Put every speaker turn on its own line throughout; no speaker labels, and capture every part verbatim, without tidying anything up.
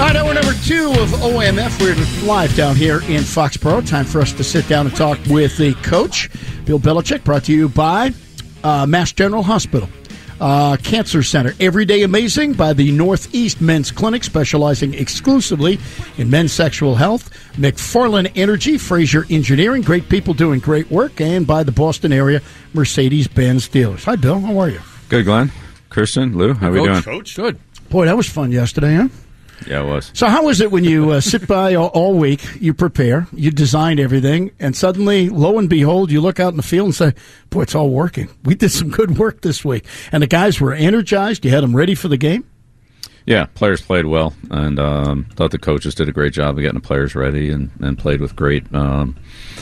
right, hour number two of O M F. We're live down here in Foxborough. Time for us to sit down and talk with the coach, Bill Belichick, brought to you by uh, Mass General Hospital. Uh, Cancer Center, Everyday Amazing by the Northeast Men's Clinic, specializing exclusively in men's sexual health. McFarland Energy, Fraser Engineering, great people doing great work. And by the Boston area Mercedes-Benz dealers. Hi, Bill. How are you?
Good, Glenn. Christian, Lou, how are we doing?
Coach.
Good. Boy, that was fun yesterday, huh?
Yeah, it was.
So how is it when you uh, sit by all, all week, you prepare, you design everything, and suddenly, lo and behold, you look out in the field and say, boy, it's all working. We did some good work this week. And the guys were energized. You had them ready for the game?
Yeah, players played well, and um, thought the coaches did a great job of getting the players ready and, and played with great um,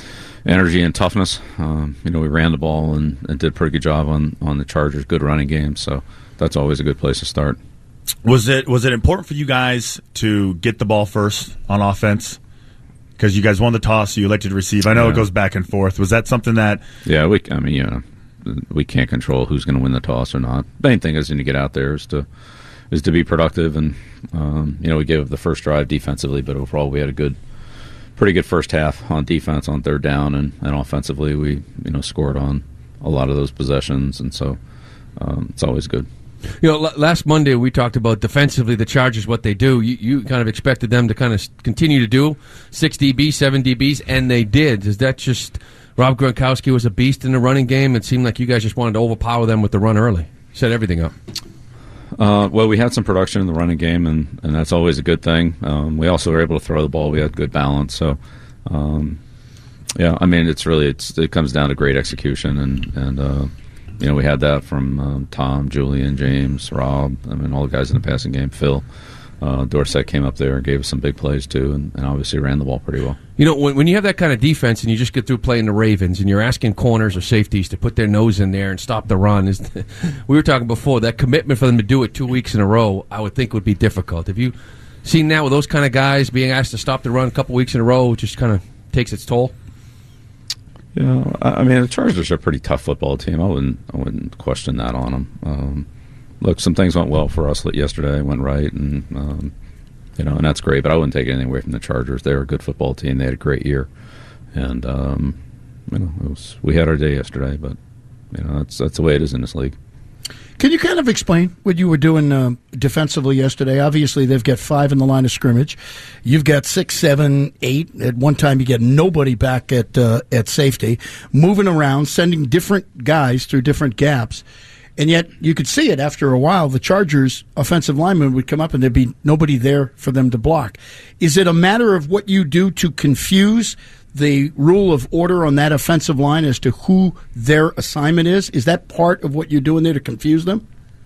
energy and toughness. Um, you know, we ran the ball and, and did a pretty good job on, on the Chargers, good running game, so that's always a good place to start.
Was it was it important for you guys to get the ball first on offense? Because you guys won the toss, so you elected to receive. I know yeah. It goes back and forth. Was that something that...
Yeah, we. I mean, you know, we can't control who's going to win the toss or not. The main thing is when you get out there is to is to be productive. And, um, you know, we gave the first drive defensively, but overall we had a good, pretty good first half on defense on third down. And, and offensively we, you know, scored on a lot of those possessions. And so um, it's always good.
You know, l- last Monday we talked about defensively the Chargers, what they do. You, you kind of expected them to kind of continue to do six D Bs, seven D Bs, and they did. Is that just Rob Gronkowski was a beast in the running game? It seemed like you guys just wanted to overpower them with the run early. Set everything up.
Uh, well, we had some production in the running game, and, and that's always a good thing. Um, we also were able to throw the ball. We had good balance. So, um, yeah, I mean, it's really it's it comes down to great execution and and. Uh, You know, we had that from um, Tom, Julian, James, Rob, I mean, all the guys in the passing game. Phil, uh, Dorsett came up there and gave us some big plays, too, and, and obviously ran the ball pretty well.
You know, when, when you have that kind of defense and you just get through playing the Ravens and you're asking corners or safeties to put their nose in there and stop the run, is we were talking before, that commitment for them to do it two weeks in a row, I would think would be difficult. Have you seen now with those kind of guys being asked to stop the run a couple weeks in a row, it just kind of takes its toll?
Yeah, I mean, the Chargers are a pretty tough football team. I wouldn't, I wouldn't question that on them. Um, look, some things went well for us yesterday, went right, and um, you know, and that's great. But I wouldn't take anything away from the Chargers. They were a good football team. They had a great year, and um, you know, it was, we had our day yesterday. But you know, that's that's the way it is in this league.
Can you kind of explain what you were doing uh, defensively yesterday? Obviously, they've got five in the line of scrimmage. You've got six, seven, eight. At one time, you get nobody back at uh, at safety, moving around, sending different guys through different gaps. And yet, you could see it after a while. The Chargers' offensive linemen would come up, and there'd be nobody there for them to block. Is it a matter of what you do to confuse the rule of order on that offensive line as to who their assignment is? Is that part of what you're doing there to confuse them?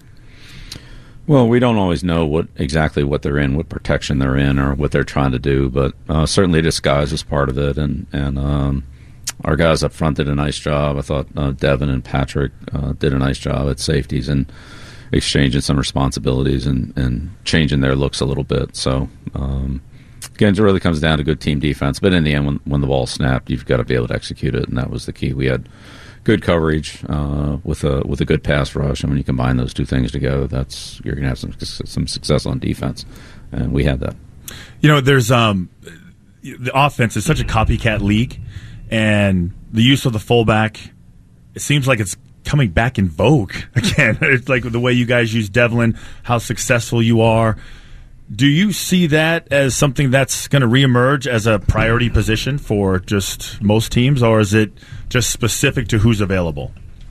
Well, we don't always know what exactly what they're in, what protection they're in, or what they're trying to do, but uh, certainly disguise is part of it, and, and um, our guys up front did a nice job. I thought uh, Devin and Patrick uh, did a nice job at safeties and exchanging some responsibilities and, and changing their looks a little bit. So, um, again, it really comes down to good team defense. But in the end, when, when the ball snapped, you've got to be able to execute it, and that was the key. We had good coverage uh, with a with a good pass rush, and when you combine those two things together, that's you're going to have some some success on defense, and we had that.
You know, there's um, the offense is such a copycat league, and the use of the fullback, it seems like it's coming back in vogue again. It's like the way you guys use Devlin, how successful you are. Do you see that as something that's going to reemerge as a priority position for just most teams, or is it just specific to who's available?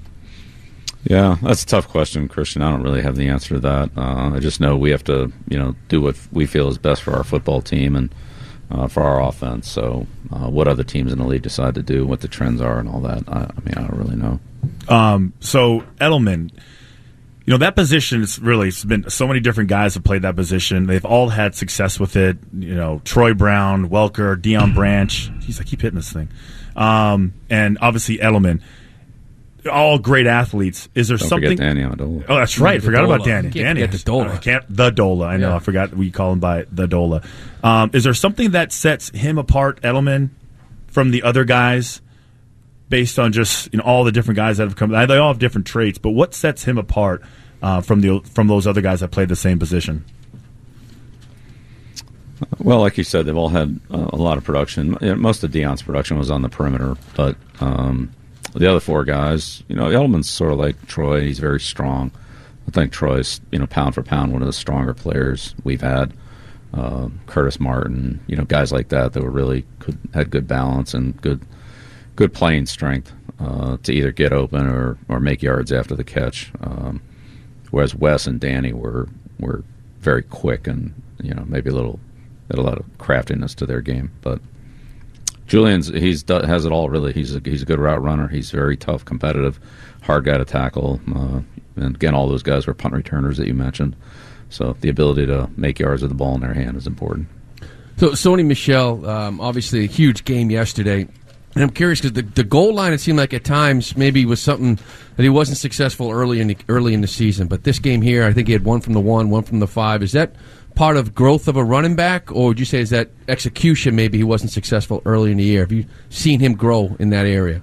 Yeah, that's a tough question, Christian. I don't really have the answer to that. Uh, I just know we have to, you know, do what we feel is best for our football team and uh, for our offense. So, uh, what other teams in the league decide to do, what the trends are, and all that, I, I mean, I don't really know.
Um, so, Edelman. You know, that position is really, it's been so many different guys have played that position. They've all had success with it. You know, Troy Brown, Welker, Deion Branch. Jeez, I keep hitting this thing. Um, and obviously Edelman. All great athletes. Is there
Don't
something?
Forget Danny Amendola.
Oh, that's right.
The
Forgot
Dola.
about Danny.
You can't
Danny.
forget the Dola.
I can't. The Dola. I know.
Yeah.
I forgot we call him by the Dola. Um, is there something that sets him apart, Edelman, from the other guys? Based on just, you know, all the different guys that have come, they all have different traits. But what sets him apart uh, from the from those other guys that played the same position?
Well, like you said, they've all had uh, a lot of production. Most of Deion's production was on the perimeter, but um, the other four guys, you know, Edelman's sort of like Troy. He's very strong. I think Troy's, you know, pound for pound, one of the stronger players we've had. Uh, Curtis Martin, you know, guys like that that were really could, had good balance and good good playing strength uh, to either get open or, or make yards after the catch. Um, whereas Wes and Danny were were very quick and, you know, maybe a little had a lot of craftiness to their game. But Julian's he's has it all really. He's a, he's a good route runner. He's very tough, competitive, hard guy to tackle. Uh, and again, all those guys were punt returners that you mentioned. So the ability to make yards with the ball in their hand is important.
So Sony Michel, um, obviously a huge game yesterday. And I'm curious because the, the goal line, it seemed like at times maybe was something that he wasn't successful early in the, early in the season. But this game here, I think he had one from the one, one from the five. Is that part of growth of a running back, or would you say is that execution maybe he wasn't successful early in the year? Have you seen him grow in that area?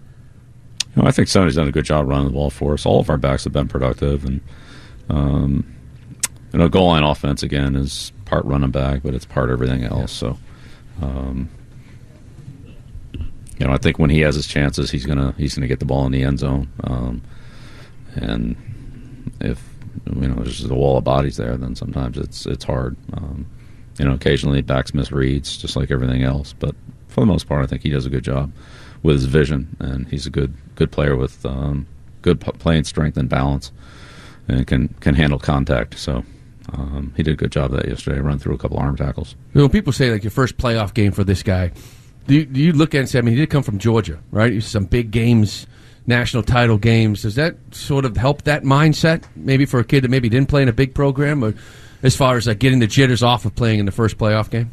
You know, I think Sonny's done a good job running the ball for us. All of our backs have been productive. And, um, you know, goal line offense, again, is part running back, but it's part everything else. So, um, you know, I think when he has his chances, he's gonna he's gonna get the ball in the end zone. Um, and if you know there's just a wall of bodies there, then sometimes it's it's hard. Um, you know, occasionally backs miss reads, just like everything else. But for the most part, I think he does a good job with his vision, and he's a good good player with um, good p- playing strength and balance, and can can handle contact. So. Um, he did a good job of that yesterday. Run through a couple arm tackles.
You know, people say like your first playoff game for this guy. Do you, do you look at it and say, I mean, he did come from Georgia, right? He's some big games, national title games. Does that sort of help that mindset, maybe for a kid that maybe didn't play in a big program, or as far as like getting the jitters off of playing in the first playoff game?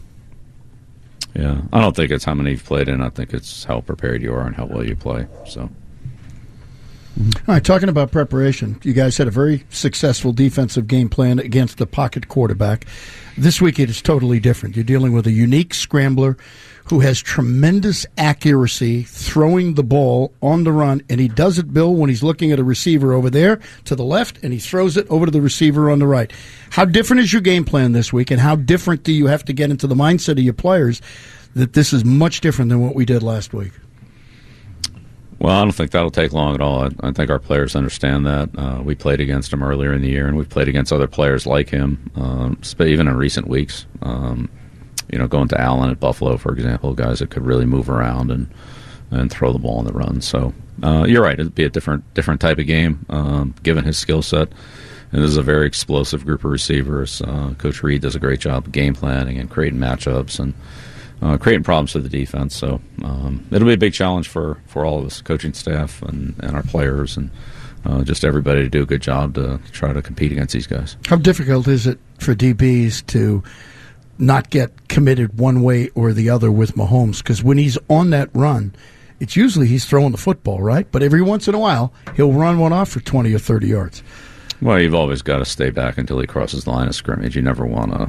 Yeah, I don't think it's how many you've played in. I think it's how prepared you are and how well you play. So.
All right, talking about preparation, you guys had a very successful defensive game plan against the pocket quarterback. This week it is totally different. You're dealing with a unique scrambler who has tremendous accuracy throwing the ball on the run, and he does it, Bill, when he's looking at a receiver over there to the left, and he throws it over to the receiver on the right. How different is your game plan this week, and how different do you have to get into the mindset of your players that this is much different than what we did last week?
Well, I don't think that'll take long at all. I, I think our players understand that. Uh, we played against him earlier in the year, and we've played against other players like him, um, even in recent weeks. Um, you know, going to Allen at Buffalo, for example, guys that could really move around and and throw the ball on the run. So uh, you're right; it'd be a different different type of game, um, given his skill set. And this is a very explosive group of receivers. Uh, Coach Reed does a great job of game planning and creating matchups and. Uh, creating problems for the defense, so um, it'll be a big challenge for, for all of us, coaching staff and, and our players, and uh, just everybody to do a good job to try to compete against these guys.
How difficult is it for D Bs to not get committed one way or the other with Mahomes? Because when he's on that run, it's usually he's throwing the football, right? But every once in a while, he'll run one off for twenty or thirty yards.
Well, you've always got to stay back until he crosses the line of scrimmage. You never want to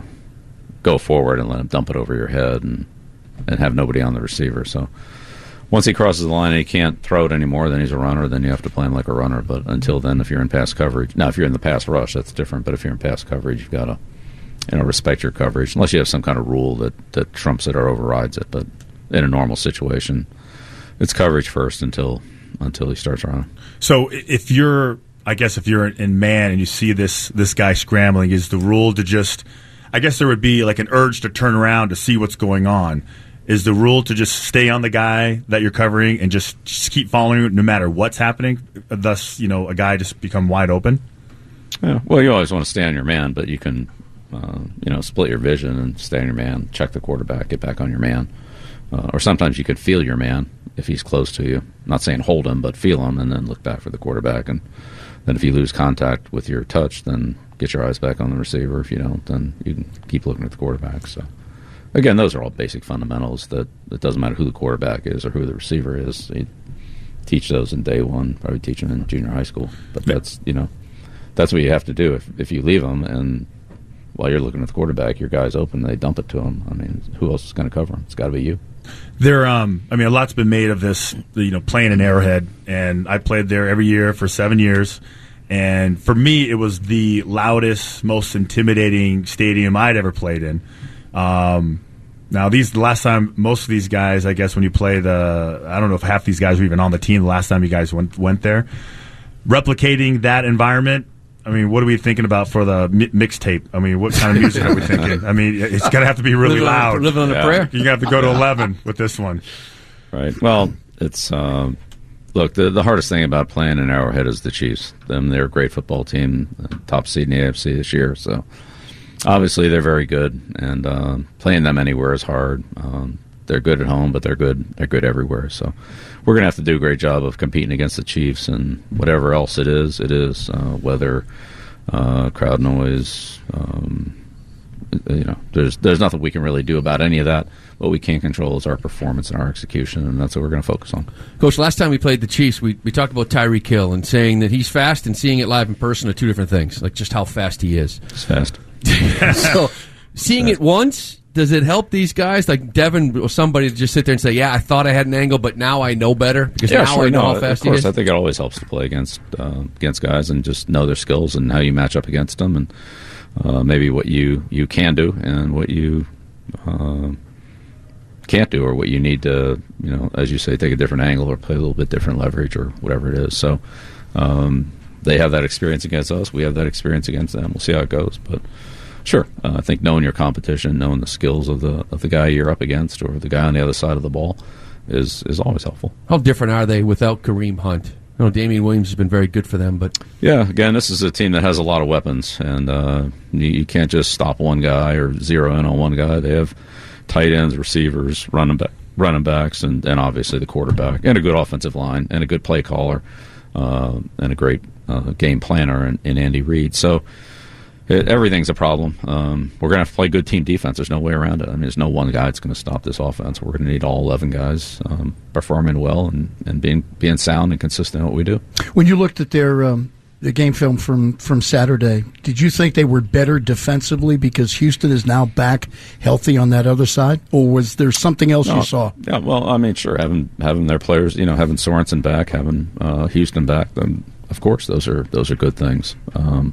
go forward and let him dump it over your head and and have nobody on the receiver. So once he crosses the line and he can't throw it anymore, then he's a runner, then you have to play him like a runner. But until then, if you're in pass coverage, now if you're in the pass rush, that's different. But if you're in pass coverage, you've got to you know, respect your coverage, unless you have some kind of rule that, that trumps it or overrides it. But in a normal situation, it's coverage first until until he starts running.
So if you're, I guess if you're in man and you see this this guy scrambling, is the rule to just, I guess there would be like an urge to turn around to see what's going on. Is the rule to just stay on the guy that you're covering and just, just keep following no matter what's happening, thus, you know, a guy just become wide open?
Yeah. Well, you always want to stay on your man, but you can, uh, you know, split your vision and stay on your man, check the quarterback, get back on your man. Uh, or sometimes you could feel your man if he's close to you. I'm not saying hold him, but feel him and then look back for the quarterback. And then if you lose contact with your touch, then get your eyes back on the receiver. If you don't, then you can keep looking at the quarterback. So, again, those are all basic fundamentals that it doesn't matter who the quarterback is or who the receiver is. You teach those in day one, probably teach them in junior high school. But that's, you know, that's what you have to do. If if you leave them and while you're looking at the quarterback, your guy's open, they dump it to him. I mean, who else is going to cover him? It's got to be you.
There, um, I mean, a lot's been made of this, you know, playing in Arrowhead, and I played there every year for seven years. And for me, it was the loudest, most intimidating stadium I'd ever played in. Um, now, these the last time most of these guys, I guess, when you play the, I don't know if half these guys were even on the team the last time you guys went went there. Replicating that environment, I mean, what are we thinking about for the mi- mixtape? I mean, what kind of music are we thinking? I mean, it's going to have to be really
living
loud.
On, living on a
Yeah.
prayer.
You're going to have to go to eleven with this one.
Right. Well, it's um, look, the the hardest thing about playing in Arrowhead is the Chiefs. Them, they're a great football team, top seed in the A F C this year. So obviously they're very good, and uh, playing them anywhere is hard. Um, they're good at home, but they're good. They're good everywhere. So we're going to have to do a great job of competing against the Chiefs, and whatever else it is, it is uh, weather, uh, crowd noise. Um, you know, there's there's nothing we can really do about any of that. What we can control is our performance and our execution, and that's what we're going to focus on.
Coach, last time we played the Chiefs, we, we talked about Tyreek Hill and saying that he's fast and seeing it live in person are two different things, like just how fast he is.
It's fast.
So seeing it once, does it help these guys, like Devin or somebody, to just sit there and say, yeah, I thought I had an angle, but now I know better? Because
Yeah,
now
sure,
I know
no,
how fast
of course.
he is.
I think it always helps to play against uh, against guys and just know their skills and how you match up against them, and uh, maybe what you, you can do and what you uh, can't do, or what you need to, you know, as you say, take a different angle or play a little bit different leverage or whatever it is. So um, they have that experience against us. We have that experience against them. We'll see how it goes, but. Sure, uh, I think knowing your competition, knowing the skills of the of the guy you're up against or the guy on the other side of the ball, is is always helpful.
How different are they without Kareem Hunt? You know, Damian Williams has been very good for them, but
Yeah, again, this is a team that has a lot of weapons, and uh, you, you can't just stop one guy or zero in on one guy. They have tight ends, receivers, running back, running backs, and, and obviously the quarterback, and a good offensive line, and a good play caller, uh, and a great uh, game planner in, in Andy Reid. So. It, everything's a problem. Um, we're going to have to play good team defense. There's no way around it. I mean, there's no one guy that's going to stop this offense. We're going to need all eleven guys um, performing well and, and being being sound and consistent in what we do.
When you looked at their um, the game film from, from Saturday, did you think they were better defensively because Houston is now back healthy on that other side, or was there something else
No,
you saw?
Yeah, well, I mean, sure, having having their players, you know, having Sorensen back, having uh, Houston back, then of course those are those are good things. Um,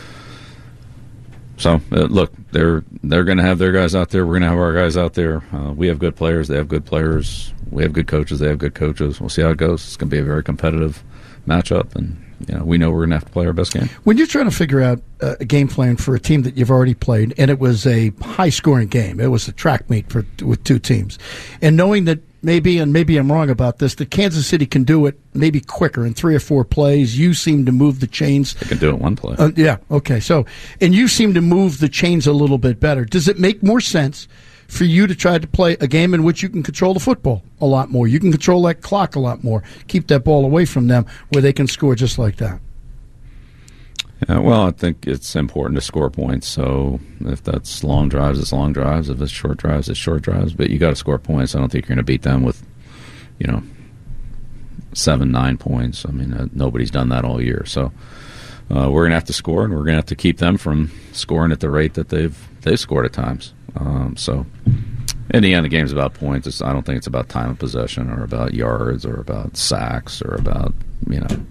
So uh, look, they're they're going to have their guys out there. We're going to have our guys out there. Uh, we have good players. They have good players. We have good coaches. They have good coaches. We'll see how it goes. It's going to be a very competitive matchup, and you know we know we're going to have to play our best game.
When you're trying to figure out uh, a game plan for a team that you've already played, and it was a high-scoring game, it was a track meet for with two teams, and knowing that maybe, and maybe I'm wrong about this, that Kansas City can do it maybe quicker in three or four plays. You seem to move the chains.
They can do it one play.
Uh, yeah, okay. So, and you seem to move the chains a little bit better. Does it make more sense for you to try to play a game in which you can control the football a lot more? You can control that clock a lot more. Keep that ball away from them where they can score just like that.
Yeah, well, I think it's important to score points. So if that's long drives, it's long drives. If it's short drives, it's short drives. But you got to score points. I don't think you're going to beat them with, you know, seven, nine points. I mean, uh, nobody's done that all year. So uh, we're going to have to score, and we're going to have to keep them from scoring at the rate that they've they've scored at times. Um, so in the end, the game's about points. It's, I don't think it's about time of possession or about yards or about sacks or about, you know,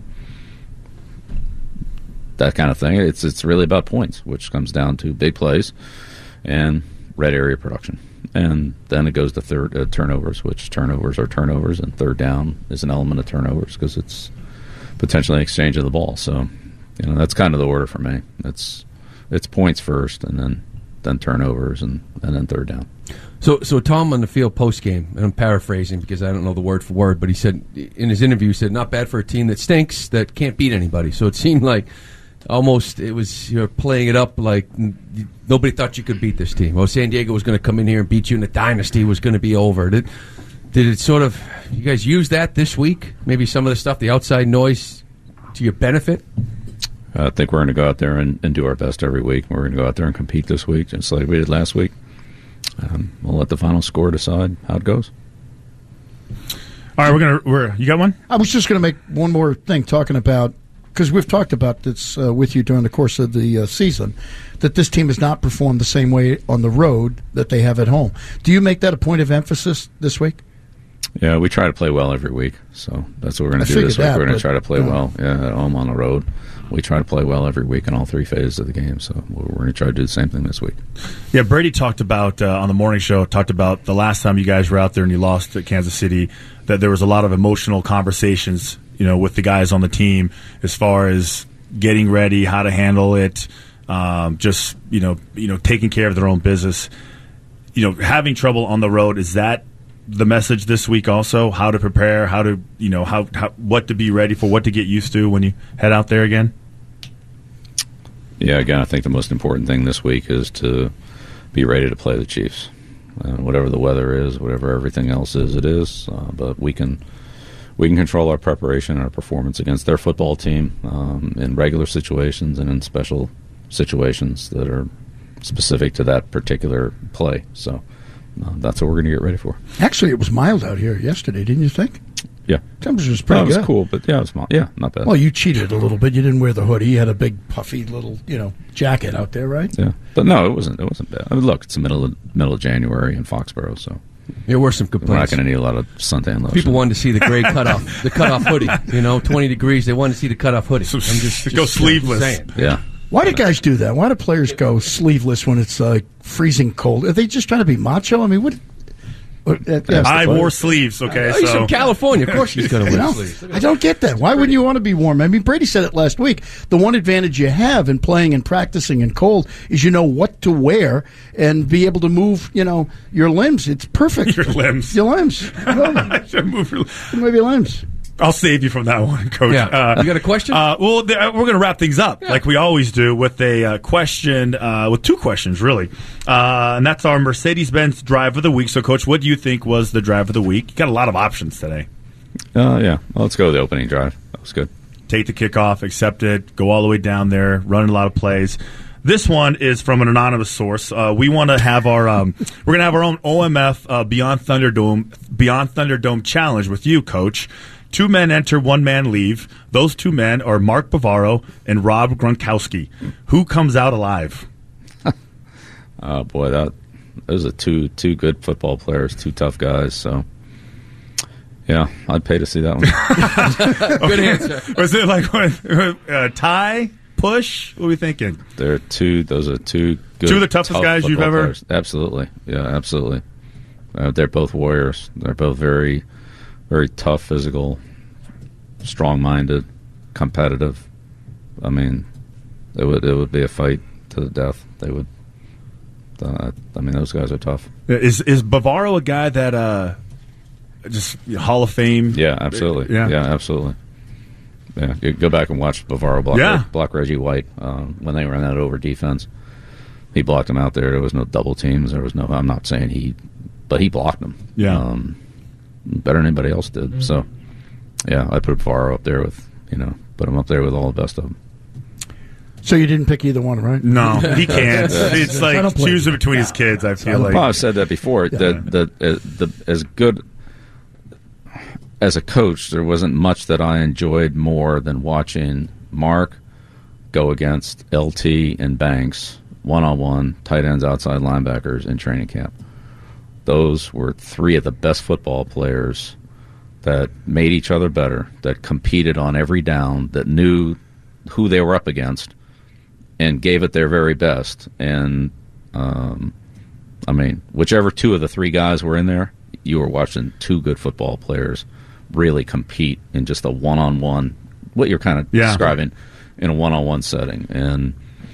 that kind of thing. It's it's really about points, which comes down to big plays and red area production. And then it goes to third uh, turnovers, which turnovers are turnovers, and third down is an element of turnovers because it's potentially an exchange of the ball. So, you know, that's kind of the order for me. It's it's points first, and then then turnovers, and, and then third down.
So, so Tom on the field post game, and I'm paraphrasing because I don't know the word for word, but he said in his interview, he said, "Not bad for a team that stinks, that can't beat anybody." So it seemed like almost it was you're playing it up like nobody thought you could beat this team. Well, San Diego was going to come in here and beat you, and the dynasty was going to be over. Did did it sort of you guys use that this week? Maybe some of the stuff, the outside noise, to your benefit.
I think we're going to go out there and, and do our best every week. We're going to go out there and compete this week, just like we did last week. Um, we'll let the final score decide how it goes.
All right, we're gonna. We're you got one?
I was just going to make one more thing talking about, because we've talked about this uh, with you during the course of the uh, season, that this team has not performed the same way on the road that they have at home. Do you make that a point of emphasis this week?
Yeah, we try to play well every week, so that's what we're going
I
to do this
figured
week.
that,
We're going to
but,
try to play
uh,
well, yeah, at home, on the road. we try to play well every week in all three phases of the game. So we're going to try to do the same thing this week.
Yeah, Brady talked about uh, on the morning show, talked about the last time you guys were out there and you lost at Kansas City, that there was a lot of emotional conversations, you know, with the guys on the team as far as getting ready, how to handle it, um, just, you know, you know, taking care of their own business. You know, having trouble on the road, is that the message this week also? How to prepare, how to, you know, how, how what to be ready for, what to get used to when you head out there again?
Yeah, again, I think the most important thing this week is to be ready to play the Chiefs. Uh, whatever the weather is, whatever everything else is, it is. Uh, but we can we can control our preparation and our performance against their football team um, in regular situations and in special situations that are specific to that particular play. So uh, that's what we're going to get ready for.
Actually, it was mild out here yesterday, didn't you think?
Yeah.
Temperature was pretty
no, it was
good.
cool, but yeah, it was mild. Yeah, not bad.
Well, you cheated a little bit. You didn't wear the hoodie. You had a big puffy little, you know, jacket out there, right?
Yeah, but no, it wasn't. It wasn't bad. I mean, look, it's the middle of middle of January in Foxborough, so
There were some
we're not
complaints.
going to need a lot of suntan lotion.
People wanted to see the gray cutoff, the cutoff hoodie. You know, twenty degrees. They wanted to see the cutoff hoodie.
So
I'm just,
go
just
sleeveless.
saying.
Yeah.
Why do guys do that? Why do players go sleeveless when it's uh, freezing cold? Are they just trying to be macho? I mean, what? what uh, yeah,
I
Stefan.
wore sleeves, okay?
Oh, he's
so
from California. Of course he's going to
You
wear
know,
sleeves.
I don't get that. Why wouldn't you want to be warm? I mean, Brady said it last week. The one advantage you have in playing and practicing in cold is you know what to wear and be able to move, you know, your limbs. It's perfect.
Your limbs.
Your limbs.
I should move your-
Move your limbs.
I'll save you from that one, Coach.
Yeah. You got a question?
Uh, well, th- we're going to wrap things up like we always do with a uh, question, uh, with two questions, really. Uh, and that's our Mercedes-Benz Drive of the Week. So, Coach, what do you think was the Drive of the Week? You got a lot of options today.
Uh, yeah. Well, let's go with the opening drive. That was good.
Take the kickoff, accept it, go all the way down there, run a lot of plays. This one is from an anonymous source. Uh, we want to have our um, we're going to have our own O M F uh, Beyond Thunderdome Beyond Thunderdome challenge with you, Coach. Two men enter, one man leave. Those two men are Mark Bavaro and Rob Gronkowski. Who comes out alive?
Oh boy, that those are two two good football players, two tough guys. So, yeah, I'd pay to see that one.
Good answer.
Was it like uh, tie, push? What are we thinking?
They're two. Those are two good.
Two of the toughest
tough
guys you've
football
ever-
players. Absolutely, yeah, absolutely. Uh, they're both warriors. They're both very, very tough, physical, strong-minded, competitive. I mean, it would it would be a fight to the death. They would. Uh, I mean, those guys are tough.
Is is Bavaro a guy that uh, just Hall of Fame?
Yeah, absolutely.
Yeah.
Yeah, absolutely. Yeah, you go back and watch Bavaro block,
Yeah.
block Reggie White um, when they ran that over defense. He blocked him out there. There was no double teams. There was no. I'm not saying he, but he blocked him.
Yeah.
um, better than anybody else did.
Mm-hmm.
So, yeah, I put Bavaro up there with you know, put him up there with all the best of them.
So you didn't pick either one, right?
No, he can't. It's
I
like
don't blame
choosing
you.
between his kids. I feel like.
Well, I've said that before. That that uh, the as good as a coach, there wasn't much that I enjoyed more than watching Mark go against L T and Banks one on one, tight ends, outside linebackers in training camp. Those were three of the best football players that made each other better, that competed on every down, that knew who they were up against, and gave it their very best. And um, I mean, whichever two of the three guys were in there, you were watching two good football players really compete in just a one-on-one, what you're kind of
Yeah.
describing, in a one-on-one setting. And,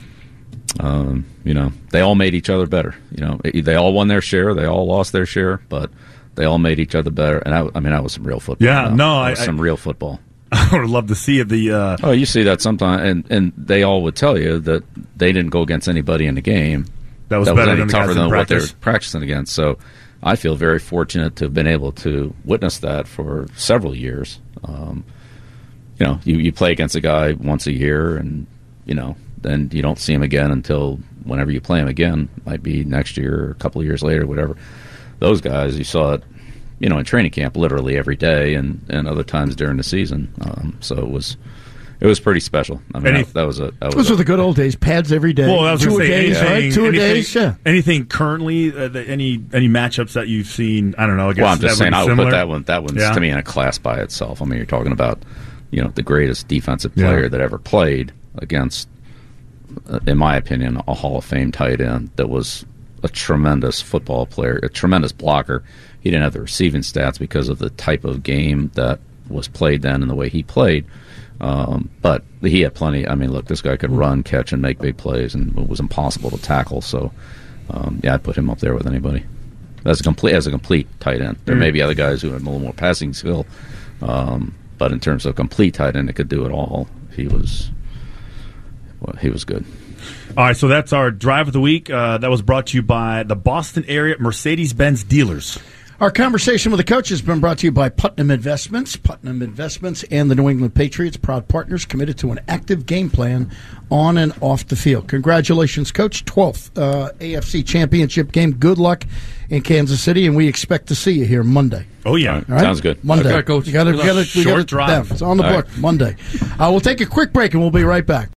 um, you know, they all made each other better. You know, they all won their share, they all lost their share, but they all made each other better. And, I, I mean, that was some real football.
Yeah, no,
that
I-
was some
I-
real football.
I would love to see it. The uh,
Oh, you see that sometimes, and, and they all would tell you that they didn't go against anybody in the game
that was
that
better
was any
than the
tougher
guys
than
in
what
practice.
they're practicing against. So I feel very fortunate to have been able to witness that for several years. Um, you know, you, you play against a guy once a year, and, you know, then you don't see him again until whenever you play him again. Might be next year or a couple of years later, whatever. Those guys, you saw it, you know, in training camp literally every day, and, and other times during the season. Um, so it was it was pretty special. I mean,
Any-
that, that was a that was
Those
a,
were the good old days. Pads every day.
Well, I was
two
going
a
to say
days,
anything,
right? Two a
anything,
days. Yeah.
anything currently, uh, the, any any matchups that you've seen. I don't know. I guess
Well, I'm just
that
saying,
would be
I would
similar.
put that one. That one's
Yeah.
to me in a class by itself. I mean, you're talking about, you know, the greatest defensive player
Yeah.
that ever played. against, uh, in my opinion, a Hall of Fame tight end that was a tremendous football player, a tremendous blocker. He didn't have the receiving stats because of the type of game that was played then and the way he played. Um, but he had plenty. I mean, look, this guy could run, catch, and make big plays, and it was impossible to tackle. So, um, yeah, I'd put him up there with anybody. As a complete, as a complete tight end. There mm. may be other guys who have a little more passing skill, um, but in terms of complete tight end that could do it all, he was, well, he was good.
All right, so that's our drive of the week. Uh, that was brought to you by the Boston area Mercedes-Benz dealers.
Our conversation with the coach has been brought to you by Putnam Investments. Putnam Investments and the New England Patriots, proud partners committed to an active game plan on and off the field. Congratulations, Coach. twelfth uh, A F C Championship game. Good luck in Kansas City, and we expect to see you here Monday.
Oh, yeah.
All right. All right? Sounds good.
Monday.
Okay, Coach.
You gotta, we gotta, we
Short
gotta,
drive.
It's on the
All
book,
right.
Monday. Uh, we'll take a quick break, and we'll be right back.